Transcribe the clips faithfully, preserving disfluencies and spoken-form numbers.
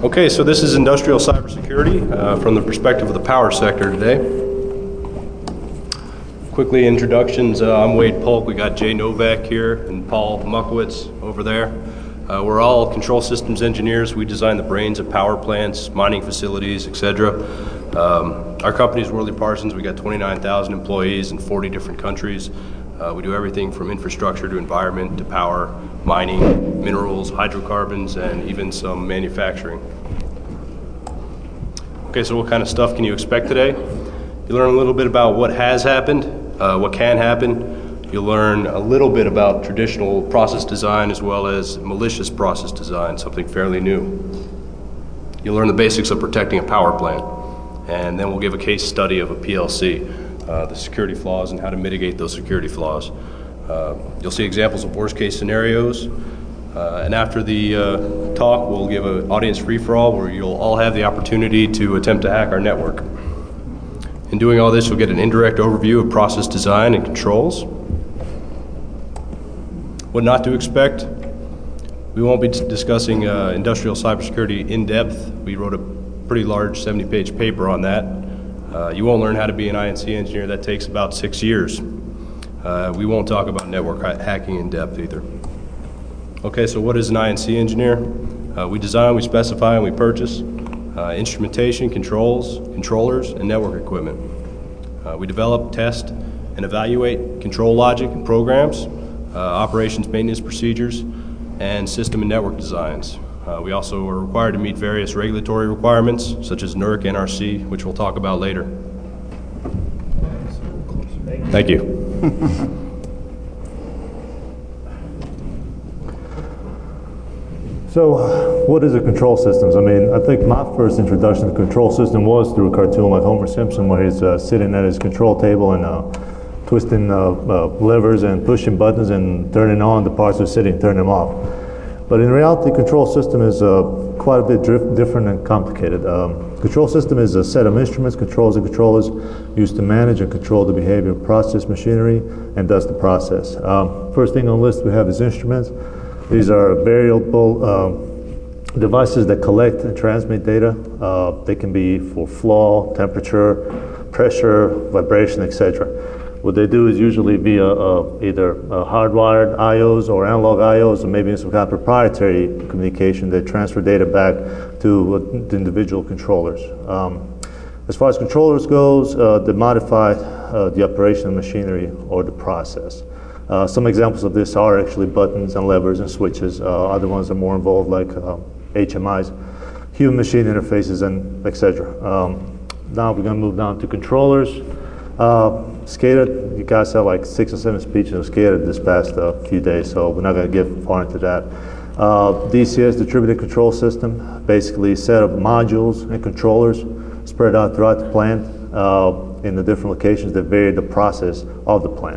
Okay, so this is industrial cybersecurity uh, from the perspective of the power sector today. Quickly, introductions. Uh, I'm Wade Polk. We got Jay Novak here and Paul Muckowitz over there. Uh, we're all control systems engineers. We design the brains of power plants, mining facilities, et cetera. Um, our company is Worley Parsons. We got twenty-nine thousand employees in forty different countries. Uh, we do everything from infrastructure to environment to power, mining, minerals, hydrocarbons, and even some manufacturing. Okay, so what kind of stuff can you expect today? You learn a little bit about what has happened, uh, what can happen. You'll learn a little bit about traditional process design as well as malicious process design, something fairly new. You'll learn the basics of protecting a power plant, and then we'll give a case study of a P L C. Uh, the security flaws and how to mitigate those security flaws. Uh, you'll see examples of worst case scenarios, uh, and after the uh, talk we'll give an audience free-for-all where you'll all have the opportunity to attempt to hack our network. In doing all this, you'll get an indirect overview of process design and controls. What not to expect: we won't be discussing uh, industrial cybersecurity in depth. We wrote a pretty large seventy page paper on that. Uh, you won't learn how to be an I N C engineer. That takes about six years. Uh, we won't talk about network ha hacking in depth either. Okay, so what is an I N C engineer? Uh, we design, we specify, and we purchase uh, instrumentation, controls, controllers, and network equipment. Uh, we develop, test, and evaluate control logic and programs, uh, operations maintenance procedures, and system and network designs. Uh, we also are required to meet various regulatory requirements, such as NERC, N R C, which we'll talk about later. Thank you. So, uh, what is a control systems? I mean, I think my first introduction to control system was through a cartoon like Homer Simpson, where he's uh, sitting at his control table and uh, twisting uh, uh, levers and pushing buttons and turning on the parts that are sitting, turning them off. But in reality, control system is uh, quite a bit different and complicated. Um, control system is a set of instruments, controls, and controllers used to manage and control the behavior of process machinery and thus the process. Um, first thing on the list, we have is instruments. These are variable uh, devices that collect and transmit data. Uh, they can be for flow, temperature, pressure, vibration, et cetera. What they do is usually via uh, either uh, hardwired I Os or analog I Os, or maybe some kind of proprietary communication that transfer data back to uh, the individual controllers. Um, as far as controllers goes, uh, they modify uh, the operation of machinery or the process. Uh, some examples of this are actually buttons and levers and switches. Uh, other ones are more involved, like uh, H M Is, human machine interfaces, and et cetera. Um, now we're going to move down to controllers. Uh, SCADA, you guys have like six or seven speeches on SCADA this past uh, few days, so we're not going to get far into that. Uh, D C S, Distributed Control System, basically a set of modules and controllers spread out throughout the plant uh, in the different locations that vary the process of the plant.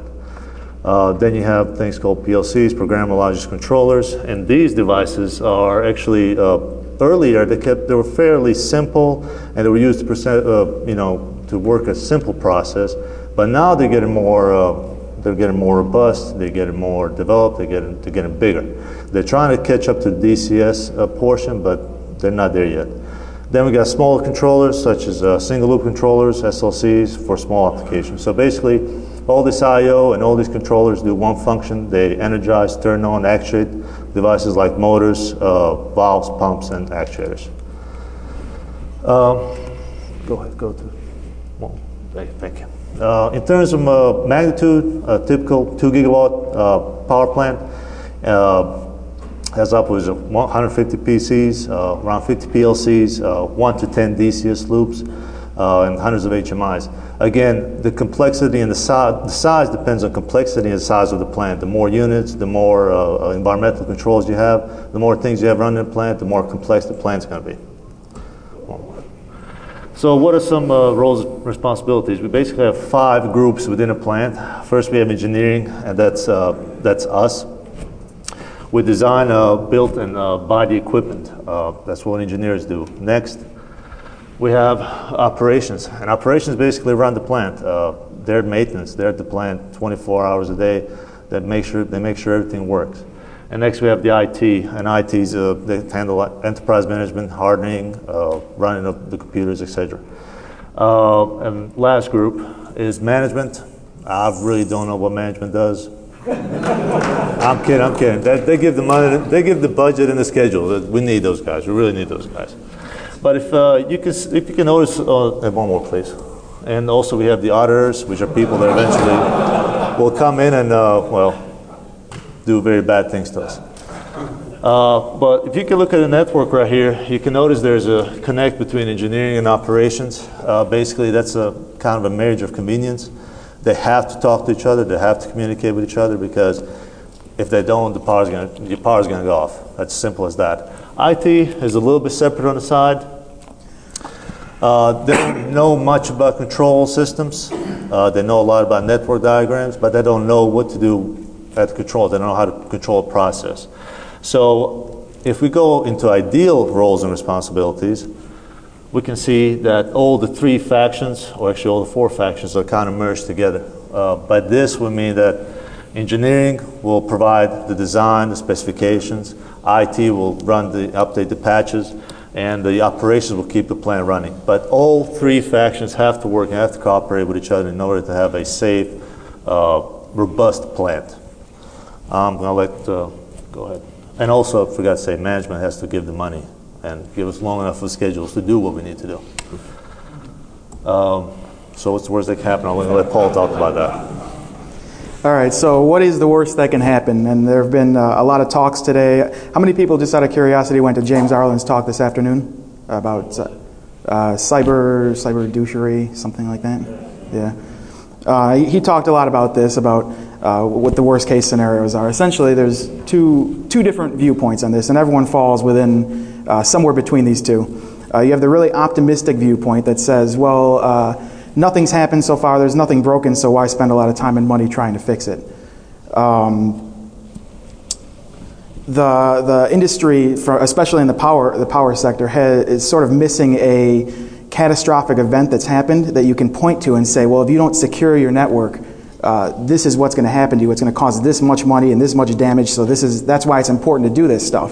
Uh, then you have things called P L Cs, Programmable Logic Controllers, and these devices are actually uh, earlier they kept they were fairly simple and they were used to percent, uh, you know to work a simple process. But now they're getting more, uh, they're getting more robust, they're getting more developed, they're getting, they're getting bigger. They're trying to catch up to the D C S uh, portion, but they're not there yet. Then we got smaller controllers, such as uh, single loop controllers, S L Cs, for small applications. So basically, all this I O and all these controllers do one function. They energize, turn on, actuate devices like motors, uh, valves, pumps, and actuators. Uh, go ahead, go to, well, thank you. Uh, in terms of uh, magnitude, a typical two gigawatt uh, power plant uh, has upwards of one hundred fifty P Cs, uh, around fifty P L Cs, uh, one to ten D C S loops, uh, and hundreds of H M Is. Again, the complexity and the size, the size depends on complexity and the size of the plant. The more units, the more uh, environmental controls you have, the more things you have running in the plant, the more complex the plant's going to be. So what are some uh, roles and responsibilities? We basically have five groups within a plant. First, we have engineering, and that's, uh, that's us. We design, uh, build, and uh, buy the equipment. Uh, that's what engineers do. Next, we have operations, and operations basically run the plant. Uh, they're maintenance. They're at the plant twenty-four hours a day. That make sure they make sure everything works. And next we have the I T, and I T's uh, they handle enterprise management, hardening, uh, running of the computers, et cetera. Uh, and last group is management. I really don't know what management does. I'm kidding, I'm kidding. They, they give the money, they give the budget and the schedule. We need those guys. We really need those guys. But if uh, you can, if you can notice, uh, one more, please. And also we have the auditors, which are people that eventually will come in and, uh, well, do very bad things to us. Uh, but if you can look at the network right here, you can notice there's a connect between engineering and operations. Uh, basically, that's a kind of a marriage of convenience. They have to talk to each other. They have to communicate with each other, because if they don't, the power's gonna, your power's going to go off. That's simple as that. I T is a little bit separate on the side. Uh, they don't know much about control systems. Uh, they know a lot about network diagrams, but they don't know what to do at control. They don't know how to control a process. So if we go into ideal roles and responsibilities, we can see that all the three factions, or actually all the four factions, are kind of merged together. Uh, by this we mean that engineering will provide the design, the specifications, I T will run the update the patches, and the operations will keep the plant running. But all three factions have to work and have to cooperate with each other in order to have a safe, uh, robust plant. I'm going to let, uh, go ahead. And also, I forgot to say, management has to give the money and give us long enough of schedules to do what we need to do. Um, so what's the worst that can happen? I'm going to let Paul talk about that. All right, so what is the worst that can happen? And there have been uh, a lot of talks today. How many people, just out of curiosity, went to James Arlen's talk this afternoon about uh, uh, cyber, cyber douchery, something like that? Yeah. Uh, he, he talked a lot about this, about uh, what the worst case scenarios are. Essentially, there's two two different viewpoints on this, and everyone falls within uh, somewhere between these two. Uh, you have the really optimistic viewpoint that says, well, uh, nothing's happened so far, there's nothing broken, so why spend a lot of time and money trying to fix it? Um, the the industry, for, especially in the power the power sector, has, is sort of missing a catastrophic event that's happened that you can point to and say, well, if you don't secure your network, uh, this is what's going to happen to you. It's going to cause this much money and this much damage. So this is that's why it's important to do this stuff.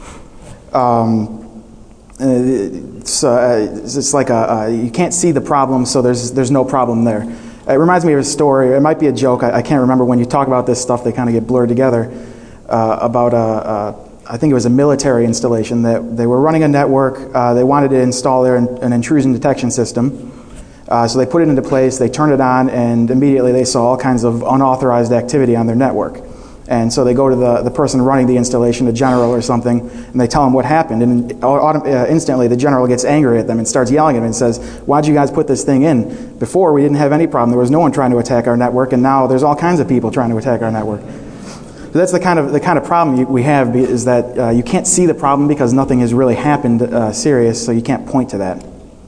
Um, it's, uh, it's like a, uh, you can't see the problem, so there's there's no problem there. It reminds me of a story. It might be a joke. I, I can't remember. When you talk about this stuff, they kind of get blurred together. Uh, about a, a, I think it was a military installation that they were running a network. Uh, they wanted to install their an intrusion detection system. Uh, so they put it into place. They turned it on, and immediately they saw all kinds of unauthorized activity on their network. And so they go to the, the person running the installation, a general or something, and they tell him what happened. And uh, instantly the general gets angry at them and starts yelling at them and says, why'd you guys put this thing in? Before we didn't have any problem. There was no one trying to attack our network, and now there's all kinds of people trying to attack our network. So that's the kind of the kind of problem you, we have, is that uh, you can't see the problem because nothing has really happened uh, serious, so you can't point to that.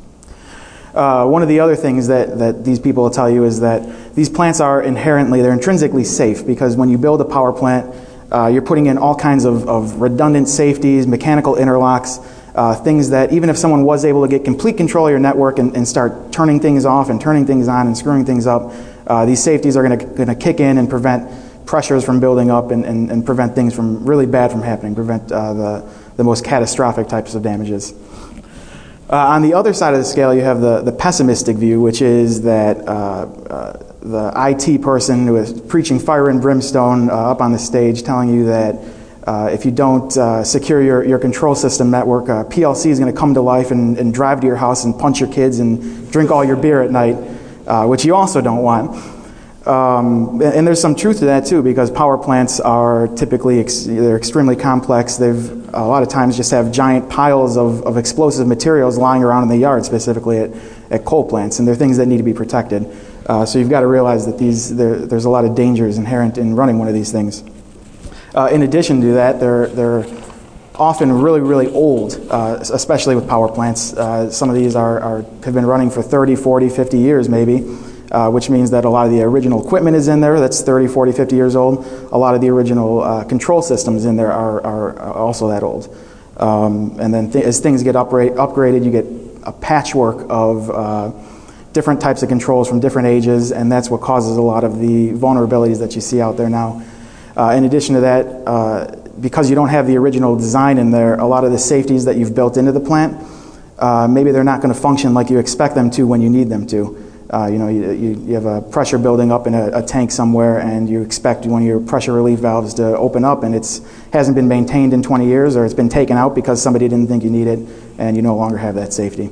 Uh, one of the other things that, that these people will tell you is that these plants are inherently, they're intrinsically safe, because when you build a power plant, uh, you're putting in all kinds of, of redundant safeties, mechanical interlocks, uh, things that even if someone was able to get complete control of your network and, and start turning things off and turning things on and screwing things up, uh, these safeties are going to kick in and prevent pressures from building up and, and, and prevent things from really bad from happening, prevent uh, the, the most catastrophic types of damages. Uh, on the other side of the scale, you have the, the pessimistic view, which is that uh, uh, the I T person who is preaching fire and brimstone uh, up on the stage, telling you that uh, if you don't uh, secure your, your control system network, uh, P L C is going to come to life and, and drive to your house and punch your kids and drink all your beer at night, uh, which you also don't want. Um, and there's some truth to that too, because power plants are typically ex they're extremely complex. They've a lot of times just have giant piles of, of explosive materials lying around in the yard, specifically at, at coal plants, and they're things that need to be protected. Uh, so you've got to realize that these there, there's a lot of dangers inherent in running one of these things. Uh, in addition to that, they're they're often really really old, uh, especially with power plants. Uh, some of these are, are have been running for thirty, forty, fifty years maybe. Uh, which means that a lot of the original equipment is in there that's thirty, forty, fifty years old. A lot of the original uh, control systems in there are, are also that old. Um, and then th as things get upgrade upgraded, you get a patchwork of uh, different types of controls from different ages, and that's what causes a lot of the vulnerabilities that you see out there now. Uh, in addition to that, uh, because you don't have the original design in there, a lot of the safeties that you've built into the plant, uh, maybe they're not going to function like you expect them to when you need them to. Uh, you know, you, you, you have a pressure building up in a, a tank somewhere, and you expect one of your pressure relief valves to open up, and it's hasn't been maintained in twenty years, or it's been taken out because somebody didn't think you need it, and you no longer have that safety.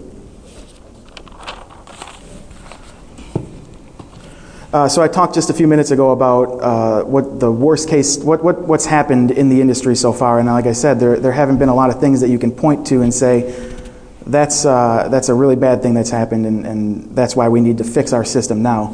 Uh, so I talked just a few minutes ago about uh, what the worst case, what, what what's happened in the industry so far, and like I said, there there haven't been a lot of things that you can point to and say, That's uh, that's a really bad thing that's happened, and, and that's why we need to fix our system now.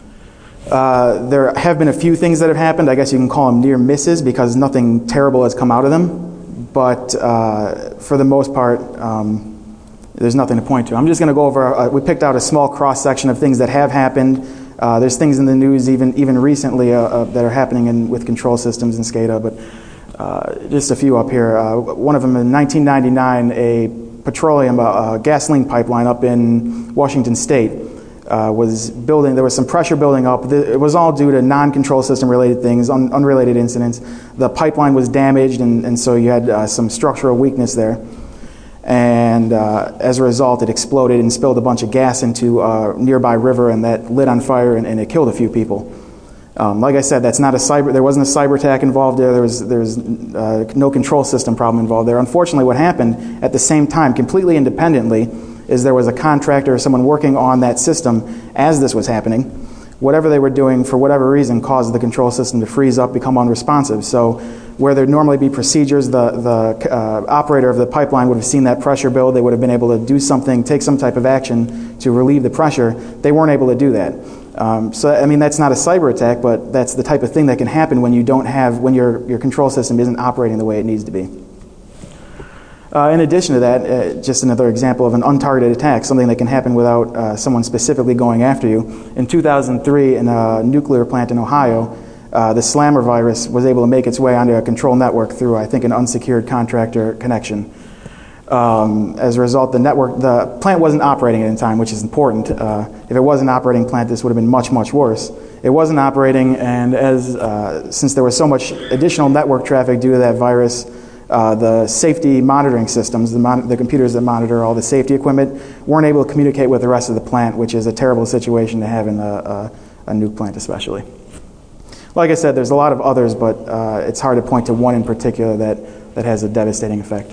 Uh, there have been a few things that have happened. I guess you can call them near misses because nothing terrible has come out of them. But uh, for the most part, um, there's nothing to point to. I'm just going to go over. Uh, we picked out a small cross section of things that have happened. Uh, there's things in the news even even recently uh, uh, that are happening in, with control systems in SCADA, but uh, just a few up here. Uh, one of them in nineteen ninety-nine, a petroleum, uh, gasoline pipeline up in Washington State uh, was building, there was some pressure building up. It was all due to non-control system related things, un unrelated incidents. The pipeline was damaged, and, and so you had uh, some structural weakness there. And uh, as a result, it exploded and spilled a bunch of gas into a nearby river, and that lit on fire, and, and it killed a few people. Um, like I said, that's not a cyber. There wasn't a cyber attack involved there. There was there was uh, no control system problem involved there. Unfortunately, what happened at the same time, completely independently, is there was a contractor or someone working on that system as this was happening. Whatever they were doing, for whatever reason, caused the control system to freeze up, become unresponsive. So, where there'd normally be procedures, the the uh, operator of the pipeline would have seen that pressure build. They would have been able to do something, take some type of action to relieve the pressure. They weren't able to do that. Um, so, I mean, that's not a cyber attack, but that's the type of thing that can happen when you don't have, when your, your control system isn't operating the way it needs to be. Uh, in addition to that, uh, just another example of an untargeted attack, something that can happen without uh, someone specifically going after you. In two thousand three, in a nuclear plant in Ohio, uh, the Slammer virus was able to make its way onto a control network through, I think, an unsecured contractor connection. Um, as a result, the network, the plant wasn't operating at the time, which is important. Uh, if it was an operating plant, this would have been much, much worse. It wasn't operating, and as uh, since there was so much additional network traffic due to that virus, uh, the safety monitoring systems, the, mon the computers that monitor all the safety equipment, weren't able to communicate with the rest of the plant, which is a terrible situation to have in a, a, a nuke plant especially. Like I said, there's a lot of others, but uh, it's hard to point to one in particular that, that has a devastating effect.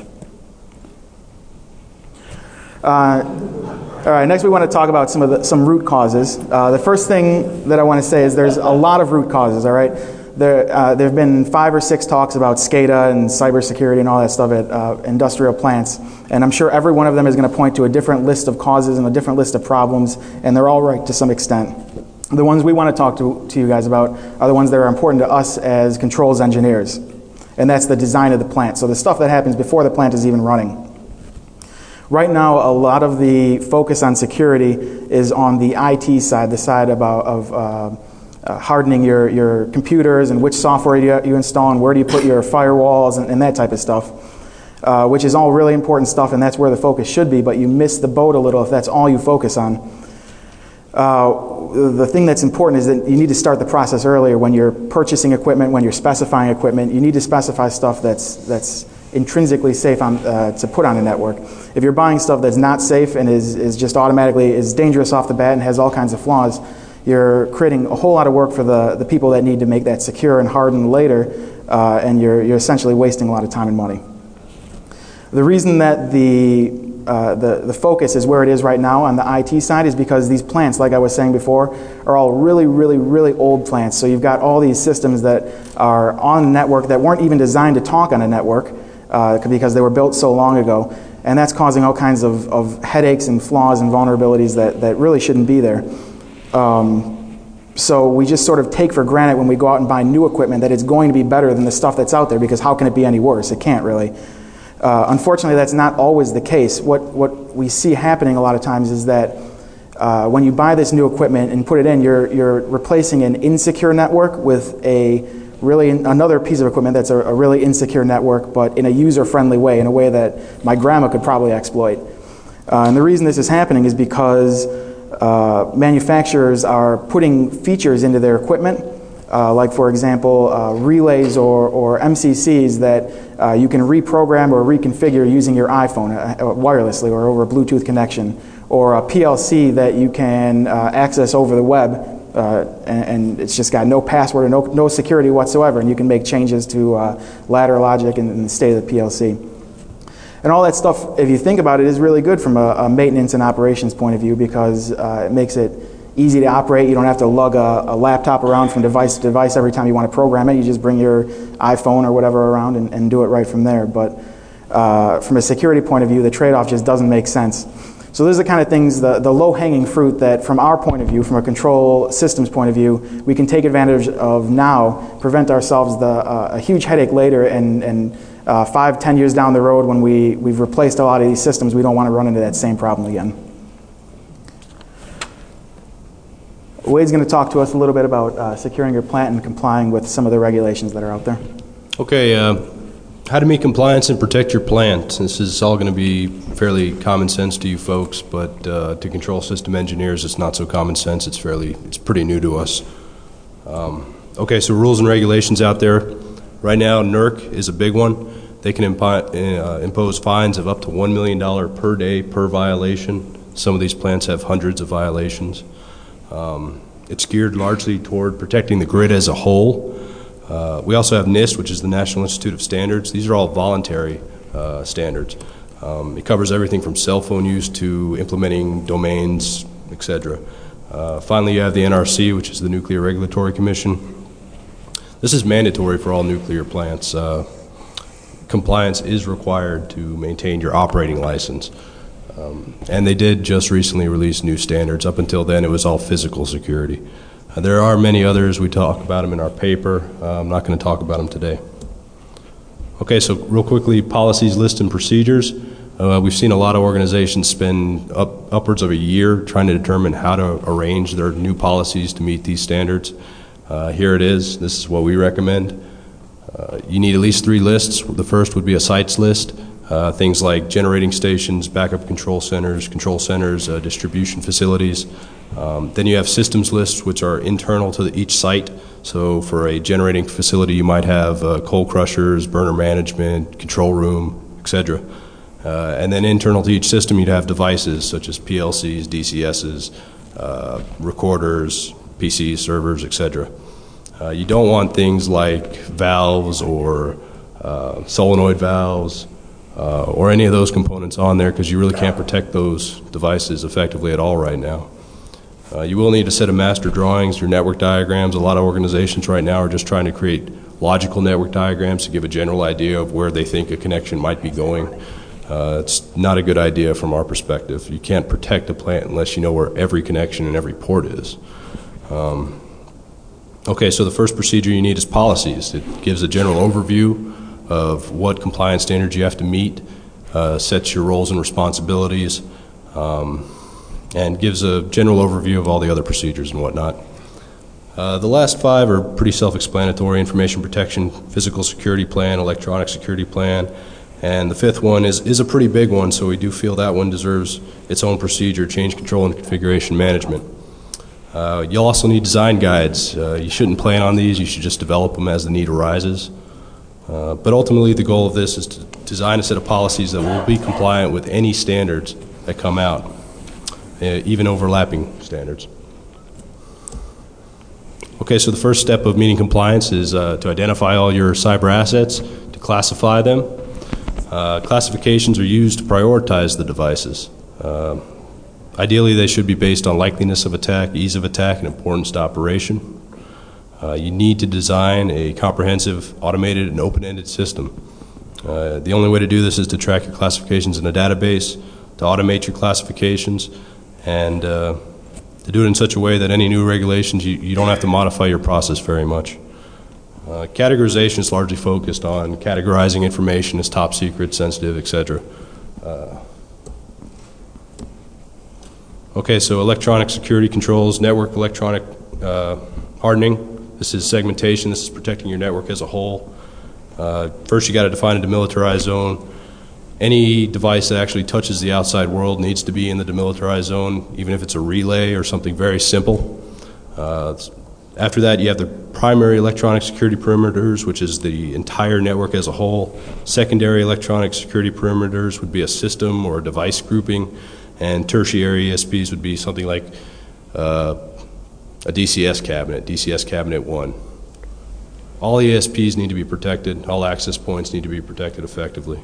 Uh, all right, next we want to talk about some of the, some root causes. Uh, the first thing that I want to say is there's a lot of root causes, all right? There uh, there have been five or six talks about SCADA and cybersecurity and all that stuff at uh, industrial plants, and I'm sure every one of them is going to point to a different list of causes and a different list of problems, and they're all right to some extent. The ones we want to talk to, to you guys about are the ones that are important to us as controls engineers, and that's the design of the plant, so the stuff that happens before the plant is even running. Right now, a lot of the focus on security is on the I T side, the side about, of uh, uh, hardening your, your computers and which software you, you install and where do you put your firewalls and, and that type of stuff, uh, which is all really important stuff, and that's where the focus should be, but you miss the boat a little if that's all you focus on. Uh, the thing that's important is that you need to start the process earlier when you're purchasing equipment, when you're specifying equipment. You need to specify stuff that's, that's intrinsically safe on, uh, to put on a network. If you're buying stuff that's not safe and is, is just automatically is dangerous off the bat and has all kinds of flaws, you're creating a whole lot of work for the, the people that need to make that secure and hardened later, uh, and you're, you're essentially wasting a lot of time and money. The reason that the, uh, the, the focus is where it is right now on the I T side is because these plants, like I was saying before, are all really, really, really old plants. So you've got all these systems that are on a network that weren't even designed to talk on a network, Uh, because they were built so long ago, and that's causing all kinds of, of headaches and flaws and vulnerabilities that, that really shouldn't be there. Um, so we just sort of take for granted when we go out and buy new equipment that it's going to be better than the stuff that's out there, because how can it be any worse? It can't really. Uh, unfortunately, that's not always the case. What, what we see happening a lot of times is that uh, when you buy this new equipment and put it in, you're, you're replacing an insecure network with a really another piece of equipment that's a, a really insecure network, but in a user-friendly way, in a way that my grandma could probably exploit. Uh, and the reason this is happening is because uh, manufacturers are putting features into their equipment Uh, like, for example, uh, relays or, or M C Cs that uh, you can reprogram or reconfigure using your iPhone uh, wirelessly or over a Bluetooth connection, or a P L C that you can uh, access over the web, uh, and, and it's just got no password or no, no security whatsoever, and you can make changes to uh, ladder logic and, and the state of the P L C. And all that stuff, if you think about it, is really good from a, a maintenance and operations point of view, because uh, it makes it easy to operate. You don't have to lug a, a laptop around from device to device every time you want to program it. You just bring your iPhone or whatever around and, and do it right from there. But uh, from a security point of view, the trade-off just doesn't make sense. So those are the kind of things, the, the low-hanging fruit that from our point of view, from a control systems point of view, we can take advantage of now, prevent ourselves the, uh, a huge headache later, and, and uh, five, ten years down the road when we, we've replaced a lot of these systems, we don't want to run into that same problem again. Wade's going to talk to us a little bit about uh, securing your plant and complying with some of the regulations that are out there. Okay, uh, how to meet compliance and protect your plant. This is all going to be fairly common sense to you folks, but uh, to control system engineers, it's not so common sense. It's fairly, it's pretty new to us. Um, okay, so rules and regulations out there. Right now, N E R C is a big one. They can impi uh, impose fines of up to one million dollars per day per violation. Some of these plants have hundreds of violations. Um, it's geared largely toward protecting the grid as a whole. Uh, we also have NIST, which is the National Institute of Standards. These are all voluntary uh, standards. Um, it covers everything from cell phone use to implementing domains, et cetera. Uh, finally, you have the N R C, which is the Nuclear Regulatory Commission. This is mandatory for all nuclear plants. Uh, compliance is required to maintain your operating license. Um, and they did just recently release new standards. Up until then, it was all physical security. Uh, there are many others. We talk about them in our paper. Uh, I'm not going to talk about them today. Okay, so real quickly, policies, lists, and procedures. Uh, we've seen a lot of organizations spend up, upwards of a year trying to determine how to arrange their new policies to meet these standards. Uh, here it is. This is what we recommend. Uh, you need at least three lists. The first would be a sites list. Uh, things like generating stations, backup control centers, control centers, uh, distribution facilities. Um, then you have systems lists, which are internal to the, each site. So for a generating facility, you might have uh, coal crushers, burner management, control room, et cetera. Uh, and then internal to each system, you'd have devices such as P L Cs, D C Ss, uh, recorders, P Cs, servers, et cetera. Uh, you don't want things like valves or uh, solenoid valves, Uh, or any of those components on there, because you really can't protect those devices effectively at all right now. Uh, you will need a set of master drawings, your network diagrams. A lot of organizations right now are just trying to create logical network diagrams to give a general idea of where they think a connection might be going. Uh, it's not a good idea from our perspective. You can't protect a plant unless you know where every connection and every port is. Um, okay, so the first procedure you need is policies. It gives a general overview of what compliance standards you have to meet, uh, sets your roles and responsibilities, um, and gives a general overview of all the other procedures and whatnot. Uh, the last five are pretty self-explanatory: information protection, physical security plan, electronic security plan, and the fifth one is, is a pretty big one, so we do feel that one deserves its own procedure: change control and configuration management. Uh, you'll also need design guides. Uh, you shouldn't plan on these, you should just develop them as the need arises. Uh, but ultimately, the goal of this is to design a set of policies that will be compliant with any standards that come out, uh, even overlapping standards. Okay, so the first step of meeting compliance is uh, to identify all your cyber assets, to classify them. Uh, classifications are used to prioritize the devices. Uh, ideally, they should be based on likeliness of attack, ease of attack, and importance to operation. Uh, you need to design a comprehensive, automated, and open-ended system. Uh, the only way to do this is to track your classifications in a database, to automate your classifications, and uh, to do it in such a way that any new regulations, you, you don't have to modify your process very much. Uh, categorization is largely focused on categorizing information as top secret, sensitive, et cetera. Uh, okay, so electronic security controls, network electronic uh, hardening. This is segmentation. This is protecting your network as a whole. Uh, first, you got to define a demilitarized zone. Any device that actually touches the outside world needs to be in the demilitarized zone, even if it's a relay or something very simple. Uh, After that, you have the primary electronic security perimeters, which is the entire network as a whole. Secondary electronic security perimeters would be a system or a device grouping, and tertiary E S Ps would be something like uh, a D C S cabinet, D C S cabinet one. All E S Ps need to be protected. All access points need to be protected effectively.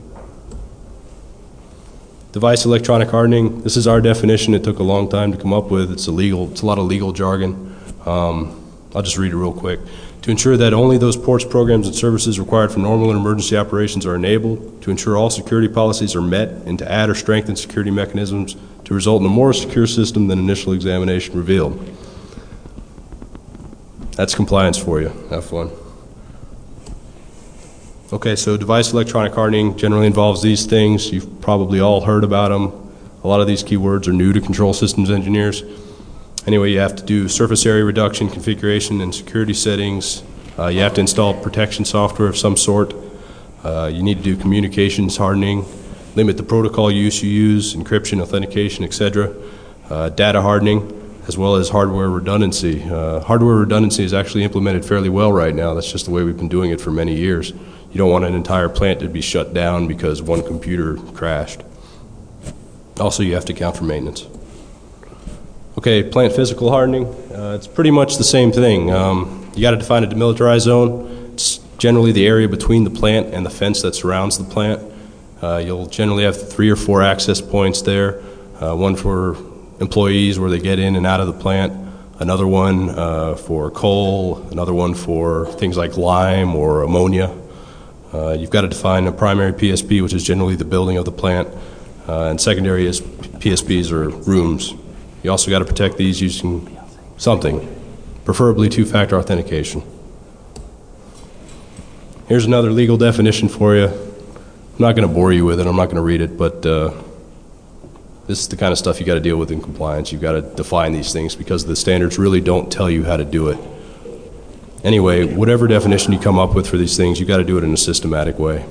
Device electronic hardening, this is our definition. It took a long time to come up with. It's a legal, it's a lot of legal jargon. Um, I'll just read it real quick. To ensure that only those ports, programs, and services required for normal and emergency operations are enabled, to ensure all security policies are met, and to add or strengthen security mechanisms to result in a more secure system than initial examination revealed. That's compliance for you. Have fun. Okay, so device electronic hardening generally involves these things. You've probably all heard about them. A lot of these keywords are new to control systems engineers. Anyway, you have to do surface area reduction, configuration, and security settings. Uh, you have to install protection software of some sort. Uh, you need to do communications hardening, limit the protocol use you use, encryption, authentication, et cetera. Uh, data hardening, as well as hardware redundancy. Uh, hardware redundancy is actually implemented fairly well right now. That's just the way we've been doing it for many years. You don't want an entire plant to be shut down because one computer crashed. Also, you have to account for maintenance. Okay, plant physical hardening. Uh, it's pretty much the same thing. Um, you got to define a demilitarized zone. It's generally the area between the plant and the fence that surrounds the plant. Uh, you'll generally have three or four access points there. Uh, one for employees where they get in and out of the plant. Another one uh, for coal. Another one for things like lime or ammonia. Uh, you've got to define a primary P S P, which is generally the building of the plant, uh, and secondary is P S Ps or rooms. You also got to protect these using something, preferably two-factor authentication. Here's another legal definition for you. I'm not going to bore you with it. I'm not going to read it, but uh, this is the kind of stuff you got to deal with in compliance. You've got to define these things because the standards really don't tell you how to do it. Anyway, whatever definition you come up with for these things, you got to do it in a systematic way.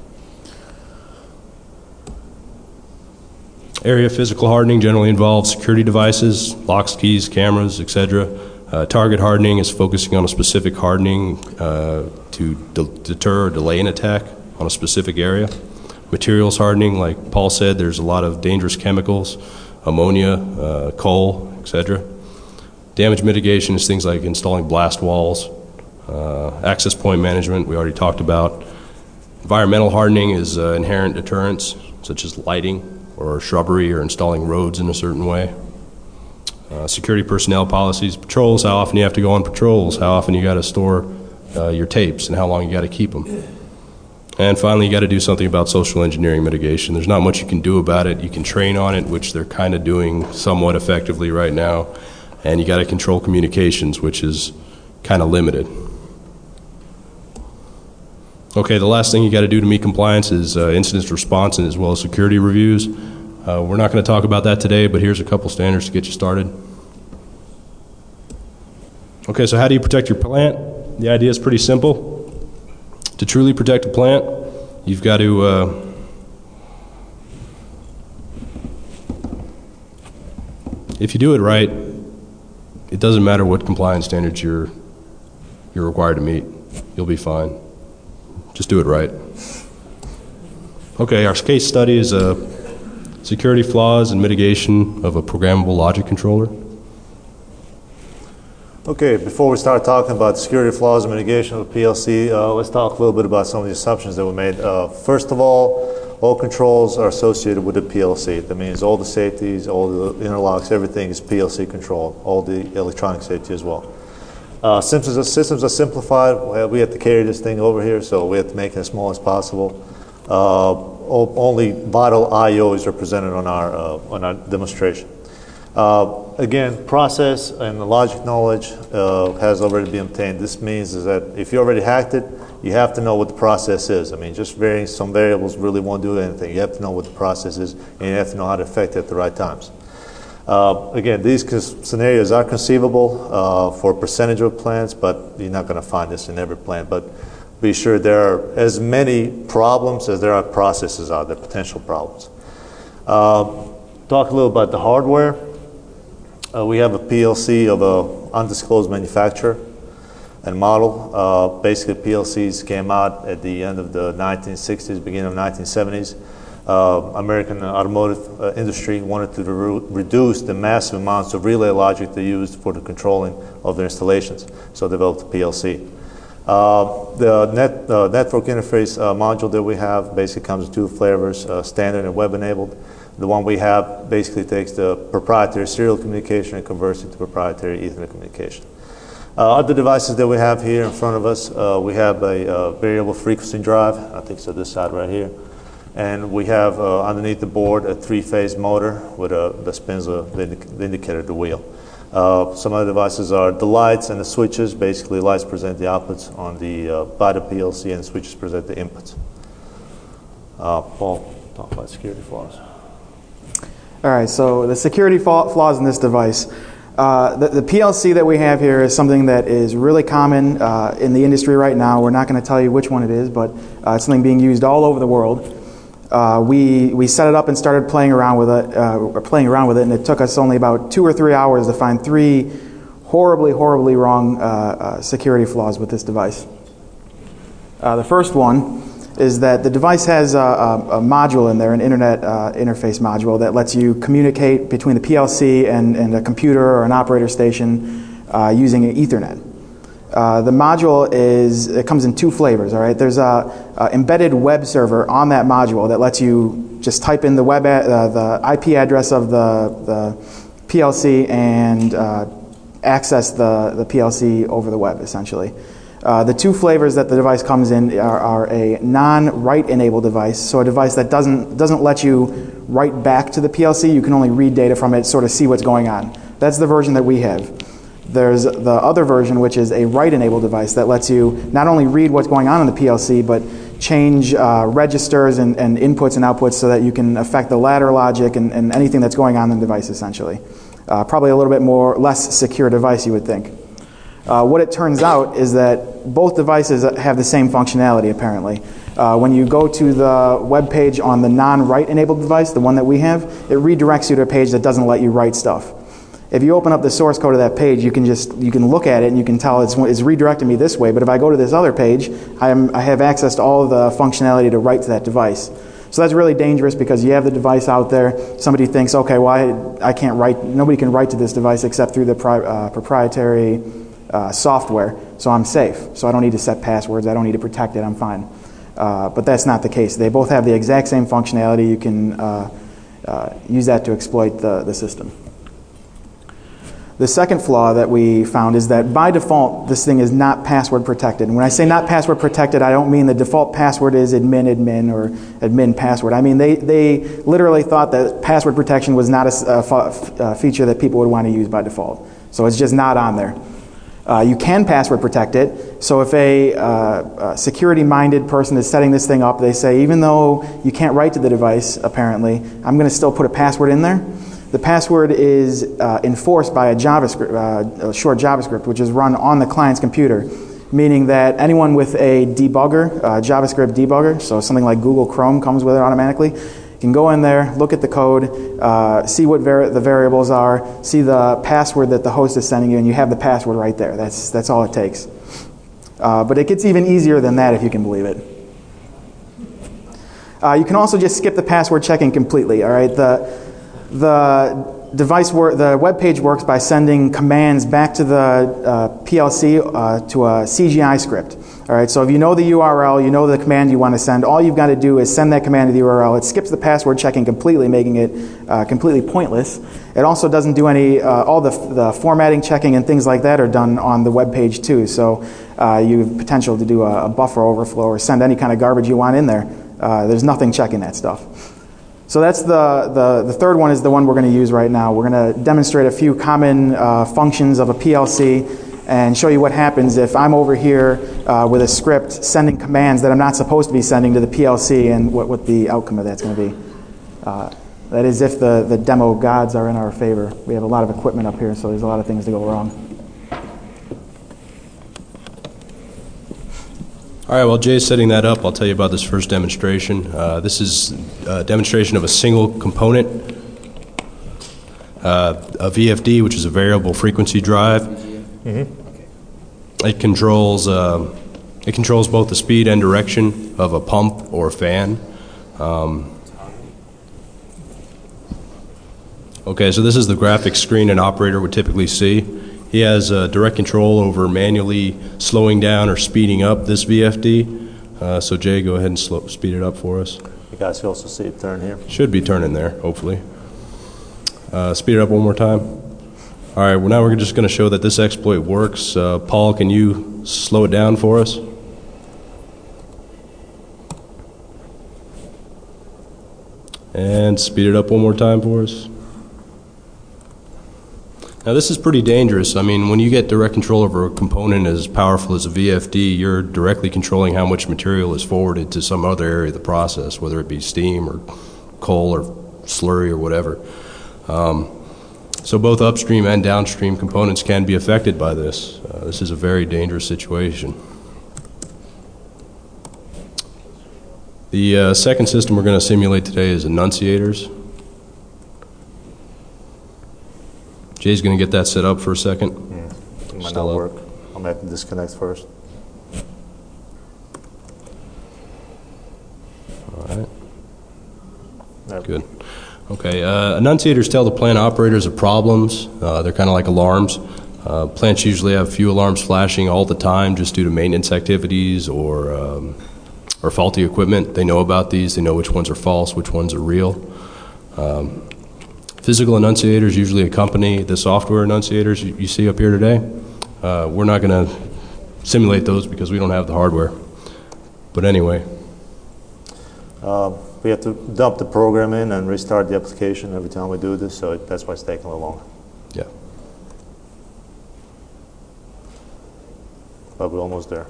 Area physical hardening generally involves security devices, locks, keys, cameras, et cetera. Uh, target hardening is focusing on a specific hardening uh, to de deter or delay an attack on a specific area. Materials hardening, like Paul said, there's a lot of dangerous chemicals, ammonia, uh, coal, et cetera. Damage mitigation is things like installing blast walls. Uh, access point management, we already talked about. Environmental hardening is uh, inherent deterrence, such as lighting or shrubbery or installing roads in a certain way. Uh, security personnel policies, patrols, how often you have to go on patrols, how often you got to store uh, your tapes, and how long you got to keep them. And finally, you got to do something about social engineering mitigation. There's not much you can do about it. You can train on it, which they're kind of doing somewhat effectively right now, and you got to control communications, which is kind of limited. Okay, the last thing you got to do to meet compliance is uh, incident response and as well as security reviews. Uh, we're not going to talk about that today, but here's a couple standards to get you started. Okay, so how do you protect your plant? The idea is pretty simple. To truly protect a plant, you've got to uh, if you do it right, it doesn't matter what compliance standards you're you're required to meet. You'll be fine. Just do it right. Okay, our case study is uh, security flaws and mitigation of a programmable logic controller. Okay, before we start talking about security flaws and mitigation of the P L C, uh, let's talk a little bit about some of the assumptions that were made. Uh, first of all, all controls are associated with the P L C. That means all the safeties, all the interlocks, everything is P L C controlled, all the electronic safety as well. Uh, systems, are, systems are simplified. Well, we have to carry this thing over here, so we have to make it as small as possible. Uh, o only vital I O is represented on our, uh, on our demonstration. Uh, again, process and the logic knowledge uh, has already been obtained. This means is that if you already hacked it, you have to know what the process is. I mean, just varying some variables really won't do anything. You have to know what the process is, and you have to know how to affect it at the right times. Uh, again, these scenarios are conceivable uh, for a percentage of plants, but you're not going to find this in every plant. But be sure there are as many problems as there are processes out there, potential problems. Uh, talk a little about the hardware. Uh, we have a P L C of an undisclosed manufacturer. and model. Uh, basically, P L Cs came out at the end of the nineteen sixties, beginning of nineteen seventies. Uh, American automotive uh, industry wanted to re reduce the massive amounts of relay logic they used for the controlling of their installations, so they developed the P L C. Uh, the net, uh, network interface uh, module that we have basically comes in two flavors, uh, standard and web-enabled. The one we have basically takes the proprietary serial communication and converts it to proprietary Ethernet communication. Uh, other devices that we have here in front of us, uh, we have a uh, variable frequency drive. I think it's on this side right here. And we have uh, underneath the board a three-phase motor with a, that spins a, the, indic the indicator of the wheel. Uh, some other devices are the lights and the switches. Basically, lights present the outputs on the uh, by the P L C, and the switches present the inputs. Uh, Paul, talk about security flaws. All right, so the security flaws in this device. Uh, the, the P L C that we have here is something that is really common uh, in the industry right now. We're not going to tell you which one it is, but uh, it's something being used all over the world. Uh, we we set it up and started playing around with it, uh, playing around with it, and it took us only about two or three hours to find three horribly, horribly wrong uh, uh, security flaws with this device. Uh, the first one is that the device has a, a, a module in there, an internet uh, interface module that lets you communicate between the P L C and, and a computer or an operator station uh, using an Ethernet. Uh, the module is, it comes in two flavors, all right? There's a, a embedded web server on that module that lets you just type in the web, uh, the I P address of the, the P L C and uh, access the, the P L C over the web, essentially. Uh, the two flavors that the device comes in are, are a non-write enabled device, so a device that doesn't, doesn't let you write back to the P L C. You can only read data from it, sort of see what's going on. That's the version that we have. There's the other version, which is a write-enabled device that lets you not only read what's going on in the P L C, but change uh, registers and, and inputs and outputs so that you can affect the ladder logic and, and anything that's going on in the device, essentially. Uh, probably a little bit more, less secure device, you would think. Uh, what it turns out is that both devices have the same functionality, apparently. Uh, when you go to the web page on the non-write-enabled device, the one that we have, it redirects you to a page that doesn't let you write stuff. If you open up the source code of that page, you can just you can look at it and you can tell it's, it's redirecting me this way. But if I go to this other page, I, am, I have access to all of the functionality to write to that device. So that's really dangerous because you have the device out there. Somebody thinks, okay, well, I, I can't write. Nobody can write to this device except through the pri uh, proprietary uh, software. So I'm safe. So I don't need to set passwords. I don't need to protect it. I'm fine. Uh, but that's not the case. They both have the exact same functionality. You can uh, uh, use that to exploit the, the system. The second flaw that we found is that by default, this thing is not password protected. And when I say not password protected, I don't mean the default password is admin admin or admin password. I mean they, they literally thought that password protection was not a, a, a feature that people would want to use by default. So it's just not on there. Uh, you can password protect it. So if a, uh, a security-minded person is setting this thing up, they say, even though you can't write to the device, apparently, I'm going to still put a password in there. The password is uh, enforced by a JavaScript, uh, a short JavaScript, which is run on the client's computer, meaning that anyone with a debugger, uh, JavaScript debugger, so something like Google Chrome comes with it automatically, can go in there, look at the code, uh, see what var the variables are, see the password that the host is sending you, and you have the password right there. That's, that's all it takes. Uh, but it gets even easier than that, if you can believe it. Uh, you can also just skip the password checking completely. All right, the The device, wor the web page works by sending commands back to the uh, P L C uh, to a C G I script. All right, so if you know the U R L, you know the command you want to send, all you've got to do is send that command to the U R L. It skips the password checking completely, making it uh, completely pointless. It also doesn't do any, uh, all the, the formatting checking and things like that are done on the web page too. So uh, you have potential to do a, a buffer overflow or send any kind of garbage you want in there. Uh, there's nothing checking that stuff. So that's the, the, the third one is the one we're going to use right now. We're going to demonstrate a few common uh, functions of a P L C and show you what happens if I'm over here uh, with a script sending commands that I'm not supposed to be sending to the P L C and what, what the outcome of that's going to be. Uh, that is if the, the demo gods are in our favor. We have a lot of equipment up here, so there's a lot of things to go wrong. All right, while Jay's setting that up, I'll tell you about this first demonstration. Uh, this is a demonstration of a single component, uh, a V F D, which is a variable frequency drive. Mm-hmm. it controls uh, it controls both the speed and direction of a pump or a fan. Um, okay, so this is the graphics screen an operator would typically see. He has uh, direct control over manually slowing down or speeding up this V F D. Uh, so Jay, go ahead and slow, speed it up for us. You guys can also see it turn here. Should be turning there, hopefully. Uh, speed it up one more time. All right, well, now we're just going to show that this exploit works. Uh, Paul, can you slow it down for us? And speed it up one more time for us. Now, this is pretty dangerous. I mean, when you get direct control over a component as powerful as a V F D, you're directly controlling how much material is forwarded to some other area of the process, whether it be steam or coal or slurry or whatever. Um, so both upstream and downstream components can be affected by this. Uh, this is a very dangerous situation. The uh, second system we're going to simulate today is enunciators. Jay's going to get that set up for a second. Yeah, it might Still not up. work. I'm going to have to disconnect first. All right. There. Good. Okay. Uh, enunciators tell the plant operators of problems. Uh, they're kind of like alarms. Uh, plants usually have few alarms flashing all the time just due to maintenance activities or um, or faulty equipment. They know about these. They know which ones are false, which ones are real. Um, Physical enunciators usually accompany the software enunciators you, you see up here today. Uh, we're not going to simulate those because we don't have the hardware. But anyway. Uh, we have to dump the program in and restart the application every time we do this, so it, that's why it's taking a little longer. Yeah. But we're almost there.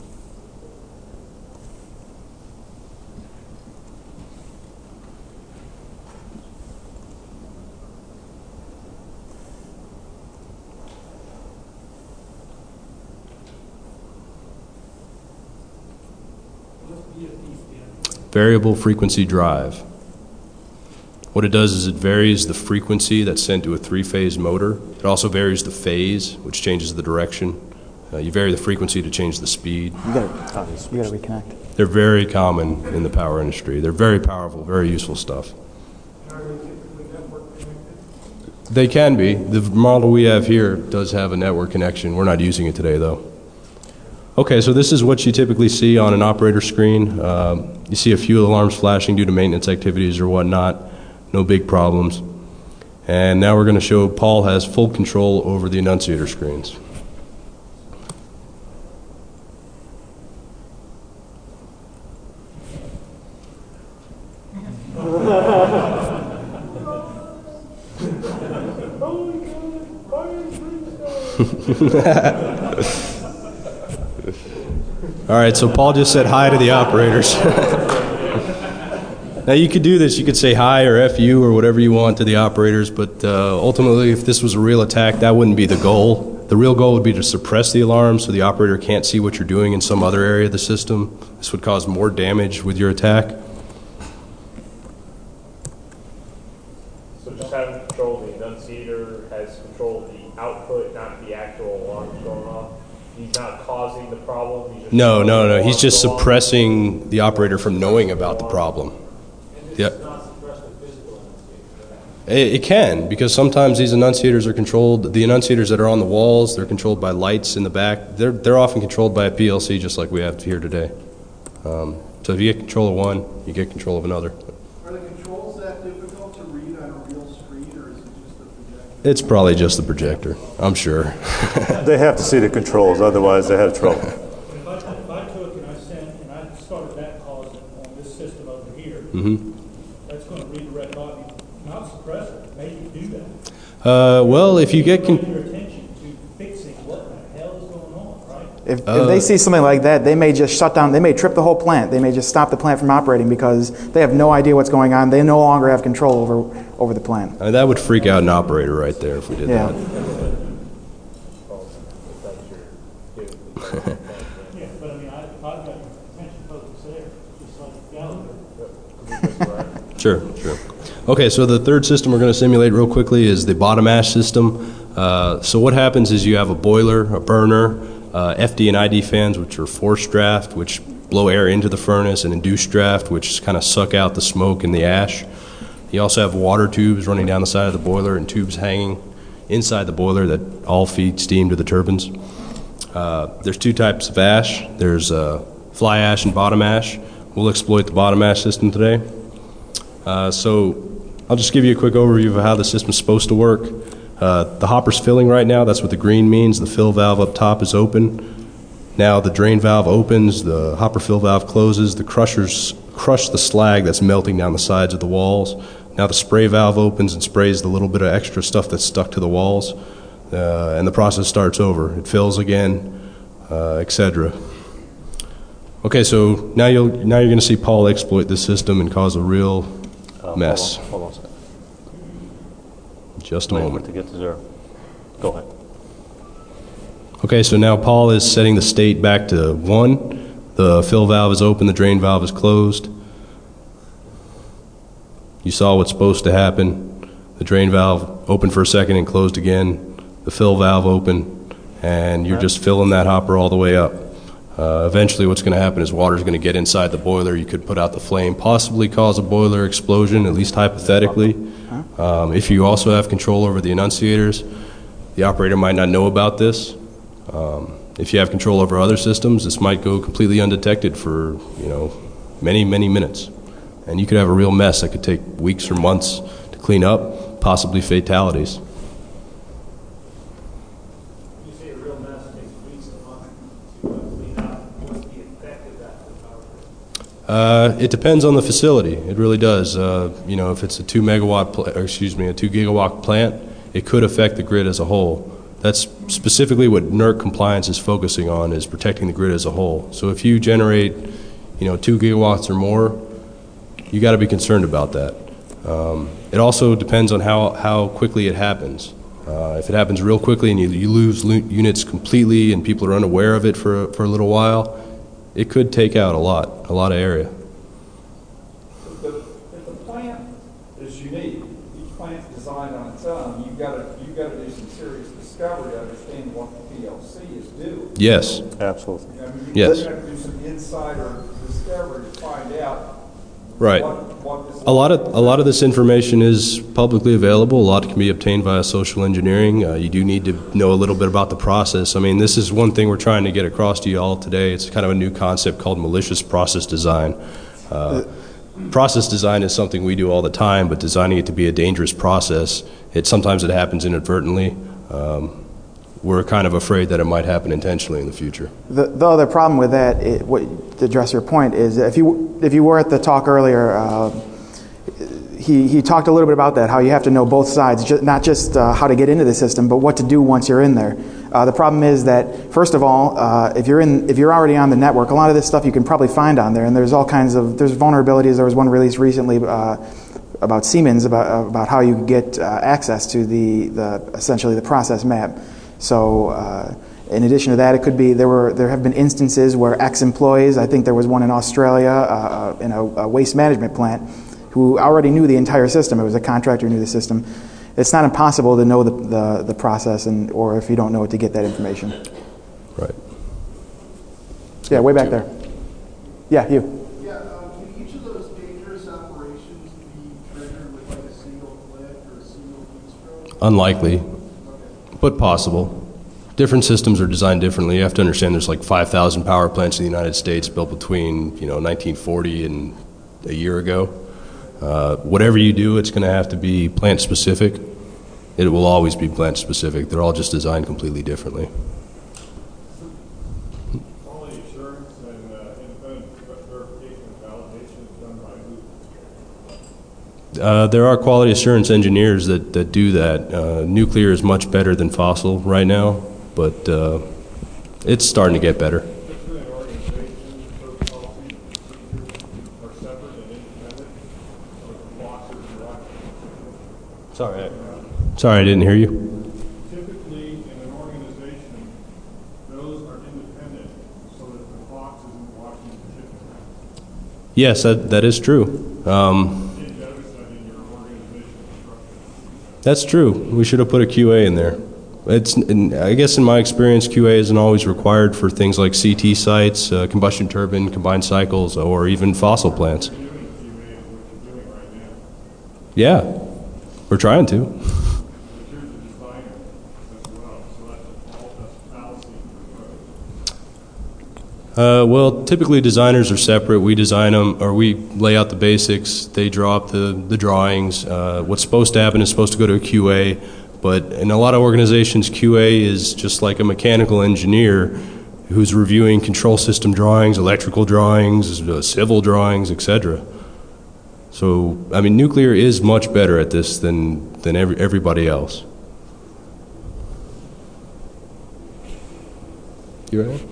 Variable frequency drive. What it does is it varies the frequency that's sent to a three-phase motor. It also varies the phase, which changes the direction. Uh, you vary the frequency to change the speed. You gotta, you gotta reconnect. They're very common in the power industry. They're very powerful, very useful stuff. They can be. The model we have here does have a network connection. We're not using it today, though. Okay, so this is what you typically see on an operator screen. Um, you see a few alarms flashing due to maintenance activities or whatnot. No big problems. And now we're going to show Paul has full control over the enunciator screens. All right, so Paul just said hi to the operators. Now you could do this, you could say hi or F you or whatever you want to the operators, but uh, ultimately if this was a real attack, that wouldn't be the goal. The real goal would be to suppress the alarm so the operator can't see what you're doing in some other area of the system. This would cause more damage with your attack. So just having control of the enunciator has control of the output, not the actual alarms going off? He's not causing the problem? He's just No, no, no. the He's just alarm? suppressing the operator from knowing about the problem. Yep. It, it can, because sometimes these enunciators are controlled. The enunciators that are on the walls, they're controlled by lights in the back. They're they're often controlled by a P L C, just like we have here today. Um, so if you get control of one, you get control of another. Are the controls that difficult to read on a real screen, or is it just the projector? It's probably just the projector, I'm sure. They have to see the controls, otherwise they have trouble. If I, if I took and I sent and I started that closet on this system over here, Mm-hmm. that's going to redirect audio, not suppress it, maybe do that. Uh, well, if you get Draw con- your attention to fixing what the hell is going on, right? If, Uh, if they see something like that, they may just shut down, they may trip the whole plant. They may just stop the plant from operating because they have no idea what's going on. They no longer have control over over the plant. I mean, that would freak out an operator right there if we did Yeah. that. Yeah, but I mean, I, if I've got your attention focused there, just like Gallagher. Sure, sure. Okay, so the third system we're going to simulate real quickly is the bottom ash system. Uh, so what happens is you have a boiler, a burner, uh, F D and I D fans, which are forced draft, which blow air into the furnace, and induced draft, which kind of suck out the smoke and the ash. You also have water tubes running down the side of the boiler and tubes hanging inside the boiler that all feed steam to the turbines. Uh, there's two types of ash. There's uh, fly ash and bottom ash. We'll exploit the bottom ash system today. Uh, so I'll just give you a quick overview of how the system's supposed to work. Uh, the hopper's filling right now. That's what the green means. The fill valve up top is open. Now the drain valve opens, the hopper fill valve closes, the crushers crush the slag that's melting down the sides of the walls. Now the spray valve opens and sprays the little bit of extra stuff that's stuck to the walls, uh, and the process starts over. It fills again, uh, et cetera. Okay, so now you'll now you're going to see Paul exploit this system and cause a real Uh, mess. Hold on, hold on a second. Just a Wait for it moment. to get to zero. Go ahead. Okay, so now Paul is setting the state back to one. The fill valve is open, the drain valve is closed. You saw what's supposed to happen. The drain valve opened for a second and closed again. The fill valve open, and you're just filling that hopper all the way up. Uh, eventually what's going to happen is water is going to get inside the boiler. You could put out the flame, possibly cause a boiler explosion, at least hypothetically. Um, if you also have control over the enunciators, the operator might not know about this. Um, if you have control over other systems, this might go completely undetected for, you know, many, many minutes. And you could have a real mess that could take weeks or months to clean up, possibly fatalities. You say a real mess takes weeks and months to uh, clean up. What's the effect of that for the power grid? Uh, it depends on the facility. It really does. Uh, you know, if it's a two megawatt, pl- or excuse me, a two gigawatt plant, it could affect the grid as a whole. That's specifically what N E R C compliance is focusing on, is protecting the grid as a whole. So if you generate, you know, two gigawatts or more, you got to be concerned about that. Um, it also depends on how, how quickly it happens. Uh, if it happens real quickly and you, you lose lo- units completely and people are unaware of it for, for a little while, it could take out a lot, a lot of area. If the, if the plant is unique, each plant's designed on its own, you've got to, you've got to do some serious discovery to understand what the P L C is doing. Yes. Absolutely. I mean, Yes. you have to do some insider discovery to find out Right. what, what this A lot of a lot of this information is publicly available. A lot can be obtained via social engineering. Uh, you do need to know a little bit about the process. I mean, this is one thing we're trying to get across to you all today. It's kind of a new concept called malicious process design. Uh, process design is something we do all the time, but designing it to be a dangerous process, it sometimes it happens inadvertently. Um, we're kind of afraid that it might happen intentionally in the future. The, the other problem with that, it, what, to address your point, is if you if you were at the talk earlier, uh, he he talked a little bit about that, how you have to know both sides, ju- not just uh, how to get into the system, but what to do once you're in there. Uh, the problem is that, first of all, uh, if you're in if you're already on the network, a lot of this stuff you can probably find on there, and there's all kinds of there's vulnerabilities. There was one released recently uh, about Siemens about about how you get uh, access to the the essentially the process map. So, uh, in addition to that, it could be there were there have been instances where ex-employees, I think there was one in Australia, uh, in a, a waste management plant, who already knew the entire system. It was a contractor who knew the system. It's not impossible to know the the, the process, and or if you don't know it, to get that information. Right. Yeah, way back there. Yeah, you. Yeah, um, can each of those dangerous operations be triggered with like a single click or a single keystroke? Unlikely, but possible. Different systems are designed differently. You have to understand there's like five thousand power plants in the United States built between, you know, nineteen forty and a year ago. Uh, whatever you do, it's going to have to be plant specific. It will always be plant specific. They're all just designed completely differently. Quality assurance and uh, independent verification and validation is done by who? Uh, there are quality assurance engineers that, that do that. Uh, nuclear is much better than fossil right now, but uh, it's starting to get better. Typically, an organization, those policies and procedures are separate and independent, so the clocks are direct. Sorry, I, sorry, I didn't hear you. Typically, in an organization, those are independent, so that the clocks isn't watching the shipment. Yes, that, that is true. Um, You notice that in your organizational structure. that's true. We should have put a Q A in there. It's, in, I guess in my experience, Q A isn't always required for things like C T sites, uh, combustion turbine, combined cycles, or even fossil plants. You're doing Q A is what you're doing right now. Yeah, we're trying to. But you're the designer as well, so that's all that's fallacy in the Uh, well, typically designers are separate. We design them, or we lay out the basics. They draw up the, the drawings. Uh, what's supposed to happen is supposed to go to a Q A, but in a lot of organizations, Q A is just like a mechanical engineer who's reviewing control system drawings, electrical drawings, uh, civil drawings, et cetera. So, I mean, nuclear is much better at this than, than every, everybody else. You ready?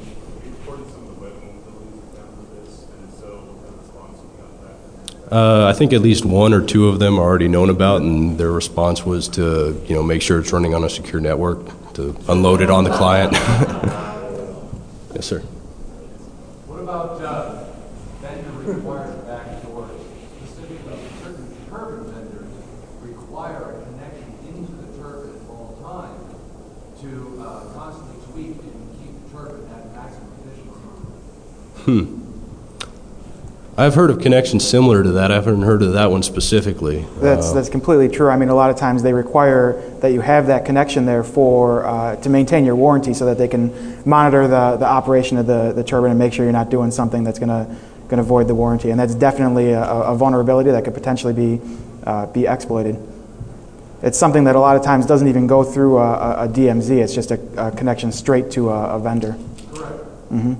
Uh, I think at least one or two of them are already known about, and their response was to, you know, make sure it's running on a secure network, to unload it on the client. Yes, sir. What about uh, vendor required backdoors? Specifically, certain turbine vendors require a connection into the turbine at all times to uh, constantly tweak and keep the turbine at maximum efficiency. Hmm. I've heard of connections similar to that. I haven't heard of that one specifically. That's Uh, that's completely true. I mean, a lot of times they require that you have that connection there for uh, to maintain your warranty, so that they can monitor the, the operation of the, the turbine and make sure you're not doing something that's going to going to void the warranty. And that's definitely a, a vulnerability that could potentially be uh, be exploited. It's something that a lot of times doesn't even go through a, a, a D M Z. It's just a, a connection straight to a, a vendor. Correct. Mm-hmm.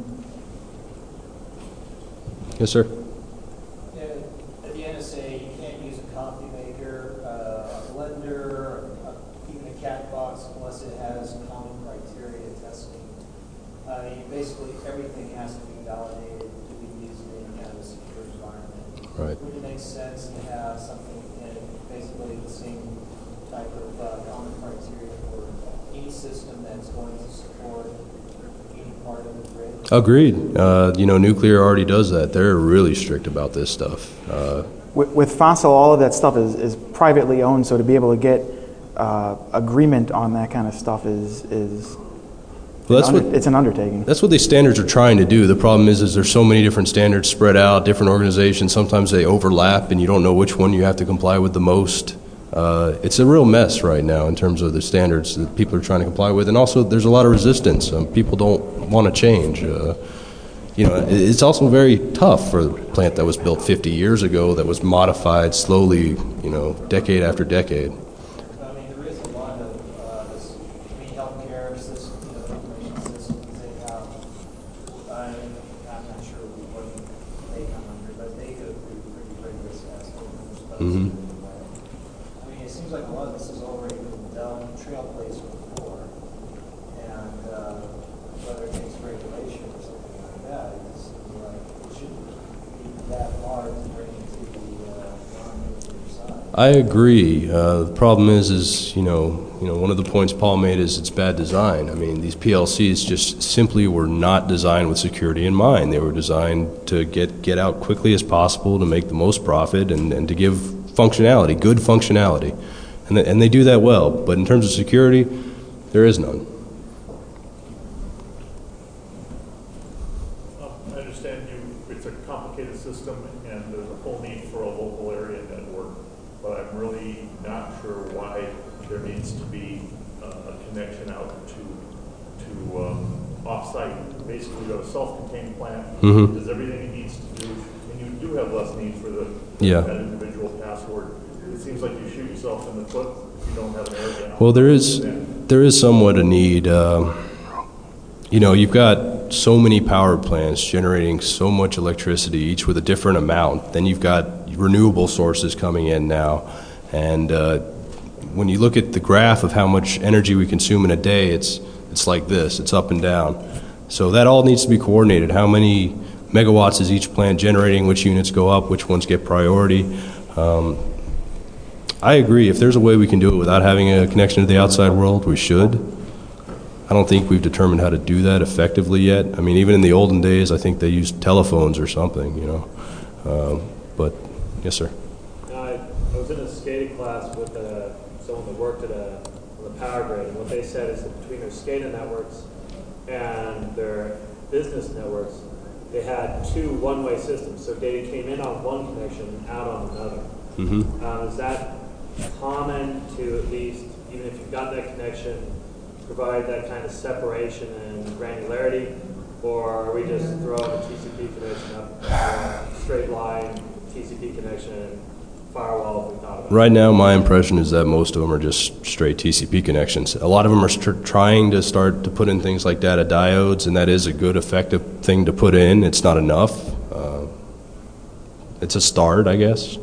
Yes, sir. At the N S A, you can't use a coffee maker, uh, a blender, uh, even a cat box unless it has common criteria testing. Uh, you basically, everything has to be validated to be used in kind of a secure environment. Right. Would it make sense to have something in basically the same type of uh, common criteria for any system that's going to support any part of the grid? Agreed. Uh, you know, nuclear already does that. They're really strict about this stuff. Uh, With, with fossil, all of that stuff is, is privately owned, so to be able to get uh, agreement on that kind of stuff is is well, that's an under, what it's an undertaking. that's what these standards are trying to do. The problem is, is there's so many different standards spread out, different organizations. Sometimes they overlap, and you don't know which one you have to comply with the most. Uh, it's a real mess right now in terms of the standards that people are trying to comply with, and also there's a lot of resistance. Um, people don't want to change. Uh, you know, it's also very tough for a plant that was built fifty years ago that was modified slowly, you know, decade after decade. I mean, there is a lot of uh, this, I mean, healthcare system, you know, information systems they have. I'm, I'm not sure what they come under, but they go through pretty rigorous testing. Mm-hmm. I mean, it seems like a lot of this has already been done, trailblazer before, and uh, whether it takes regulation or something like that, it's like it shouldn't be that hard to bring it to the uh, non-nuclear side. I agree. Uh, the problem is, is you know, you know, one of the points Paul made is it's bad design. I mean, these P L Cs just simply were not designed with security in mind. They were designed to get get out quickly as possible, to make the most profit, and, and to give functionality, good functionality, and they, and they do that well. But in terms of security, there is none. I understand you, it's a complicated system and there's a full need for a local area network, but I'm really not sure why there needs to be uh, a connection out to, to um, off-site. Basically, you have a self-contained plant, Mm-hmm. does everything it needs to do, and you do have less need for the Yeah. that individual password. It seems like you shoot yourself in the foot if you don't have an air gap. Well, there is there is somewhat a need. Um, you know, you've got so many power plants generating so much electricity, each with a different amount. Then you've got renewable sources coming in now, and uh, when you look at the graph of how much energy we consume in a day, it's it's like this. It's up and down. So that all needs to be coordinated. How many megawatts is each plant generating? Which units go up? Which ones get priority? Um, I agree. If there's a way we can do it without having a connection to the outside world, we should. I don't think we've determined how to do that effectively yet. I mean, even in the olden days, I think they used telephones or something, you know. Um, but, yes, sir. I, I was in a skating class with uh, someone that worked at a on the power grid. And what they said is that between their SCADA networks and their business networks, they had two one-way systems. So data came in on one connection and out on another. Mm-hmm. Uh, is that common to at least, even if you've got that connection, provide that kind of separation and granularity? Or are we just throwing a T C P connection up, uh, straight line T C P connection, firewall if we thought about it? Right now, my impression is that most of them are just straight T C P connections. A lot of them are st- trying to start to put in things like data diodes, and that is a good, effective thing to put in. It's not enough. Uh, it's a start, I guess.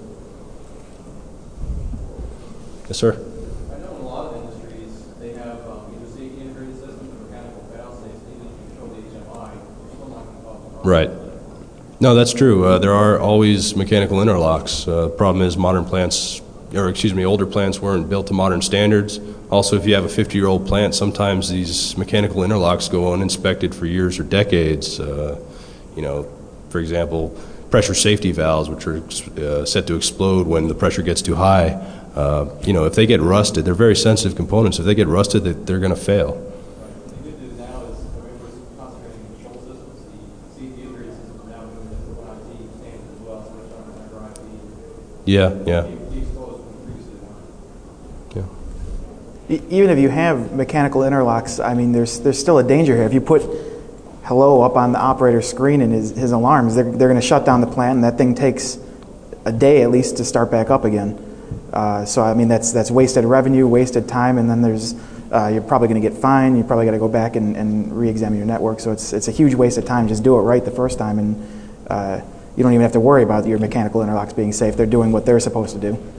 Yes, sir? I know in a lot of industries, they have um, either safety integrated systems or mechanical fail-safes. They need to control the H M I. You're still not going to talk about Right. No, that's true. Uh, there are always mechanical interlocks. Uh, the problem is modern plants, or excuse me, older plants weren't built to modern standards. Also, if you have a fifty-year-old plant, sometimes these mechanical interlocks go uninspected for years or decades. Uh, you know, for example, pressure safety valves, which are uh, set to explode when the pressure gets too high. Uh, you know, if they get rusted, they're very sensitive components. If they get rusted, they, they're going to fail. The good news now is the way we're concentrating on control systems, the safety integrated systems are now moving to the I T standards as well, so we're starting to under I P. Yeah, yeah. The exposed when previously weren't. Yeah. E- Even if you have mechanical interlocks, I mean, there's there's still a danger here. If you put hello up on the operator's screen and his, his alarms, they're, they're going to shut down the plant, and that thing takes a day at least to start back up again. Uh, so, I mean, that's that's wasted revenue, wasted time, and then there's uh, you're probably going to get fined. You probably got to go back and, and re-examine your network. So it's it's a huge waste of time. Just do it right the first time, and uh, you don't even have to worry about your mechanical interlocks being safe. They're doing what they're supposed to do.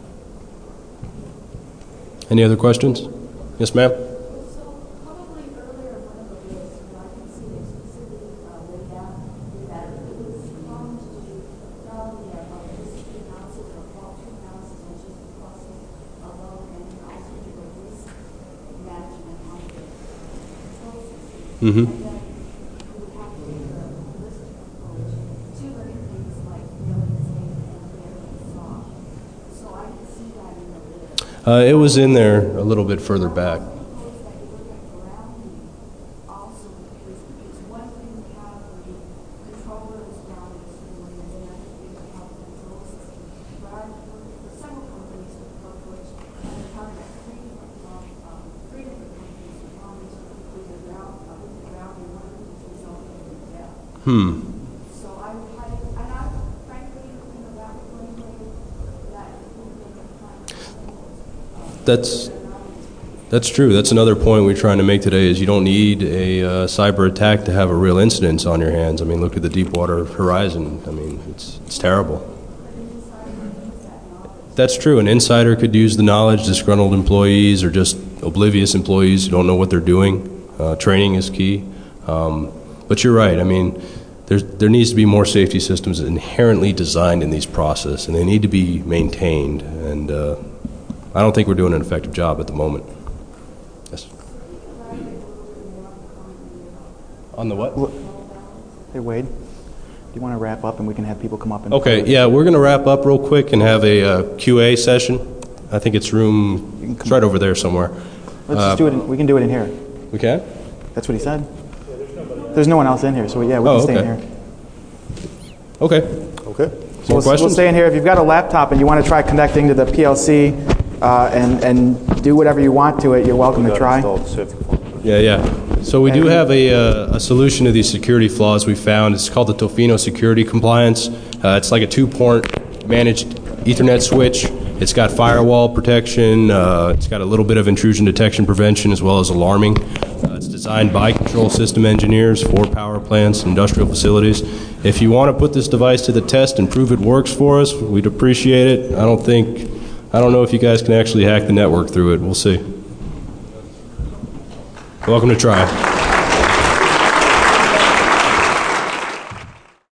Any other questions? Yes, ma'am? So probably earlier one of the ways where I can see it specifically uh, laid out that it was common to do not only a electricity analysis or fault analysis, which is the process alone, and then also do a risk management on the control system. Mm-hmm. And then you would have to do the holistic approach to look at things like failing safe and failing soft. So I can see that in the list. Uh, it was in there a little bit further back. Hmm. So I, I, and I frankly, you know, that was one way that That's that's true. That's another point we're trying to make today is you don't need a uh, cyber attack to have a real incident on your hands. I mean, look at the Deepwater Horizon. I mean, it's it's terrible. That's true. An insider could use the knowledge, disgruntled employees or just oblivious employees who don't know what they're doing. Uh, training is key. Um, but you're right. I mean, there's, there needs to be more safety systems inherently designed in these processes, and they need to be maintained. And uh, I don't think we're doing an effective job at the moment. Yes. On the what? Hey, Wade, do you want to wrap up and we can have people come up and... Okay, yeah, we're going to wrap up real quick and have a uh, Q A session. I think it's room, it's right over there somewhere. Let's uh, just do it. In, we can do it in here. We can? That's what he said. There's no one else in here, so yeah, we oh, can stay okay. in here. Okay. Okay. So More we'll, questions? we'll stay in here. If you've got a laptop and you want to try connecting to the P L C uh, and, and do whatever you want to it, you're welcome to try. Yeah, yeah. So we do have a, uh, a solution to these security flaws we found. It's called the Tofino Security Compliance. Uh, it's like a two-port managed Ethernet switch. It's got firewall protection. Uh, it's got a little bit of intrusion detection prevention as well as alarming. Uh, it's designed by control system engineers for power plants, industrial facilities. If you want to put this device to the test and prove it works for us, we'd appreciate it. I don't think, I don't know if you guys can actually hack the network through it. We'll see. Welcome to try.